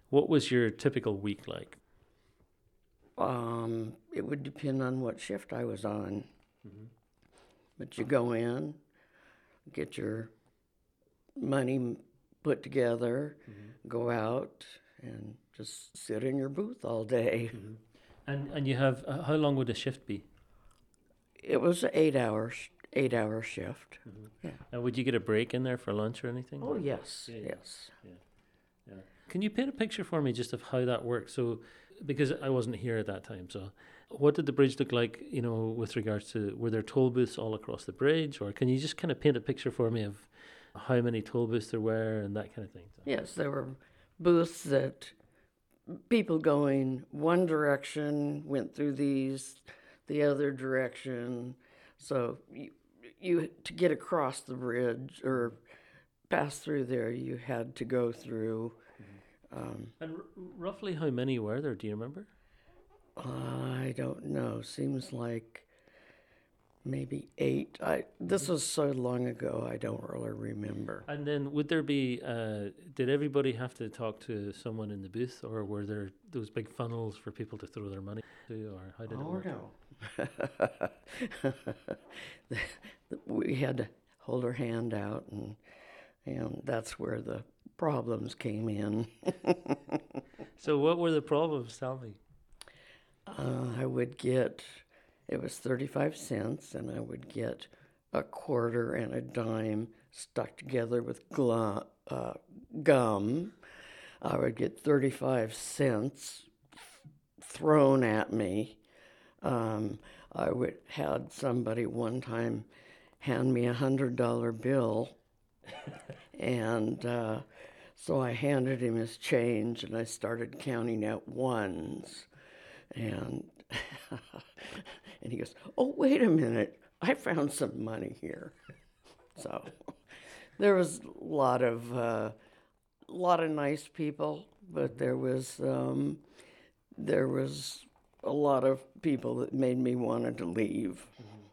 What was your typical week like? It would depend on what shift I was on. Hmm. But you go in, get your money put together, Hmm. go out, and just sit in your booth all day. Hmm. And you have how long would a shift be? It was an 8 hour shift. Hmm. Yeah. And would you get a break in there for lunch or anything? Oh yes, Yeah, yeah, yes. yeah, yeah. Can you paint a picture for me just of how that works? So, because I wasn't here at that time, so what did the bridge look like? With regards to were there toll booths all across the bridge, or can you just kind of paint a picture for me of how many toll booths there were and that kind of thing? So, Yes, there were booths that people going one direction went through these, the other direction. So you to get across the bridge or pass through there, you had to go through. and roughly how many were there? Do you remember? I don't know. Seems like maybe 8. This was so long ago. I don't really remember. And then would there be? Did everybody have to talk to someone in the booth, or were there those big funnels for people to throw their money to, or how did it Oh work? no. We had to hold our hand out, and that's where the problems came in. So what were the problems? Tell me. I would get, it was 35 cents, and I would get a quarter and a dime stuck together with gum. I would get 35 cents thrown at me. I would had somebody one time hand me $100 bill, and so I handed him his change, and I started counting out ones, and and he goes, "Oh, wait a minute, I found some money here." So there was a lot of nice people, but there was a lot of people that made me wanted to leave.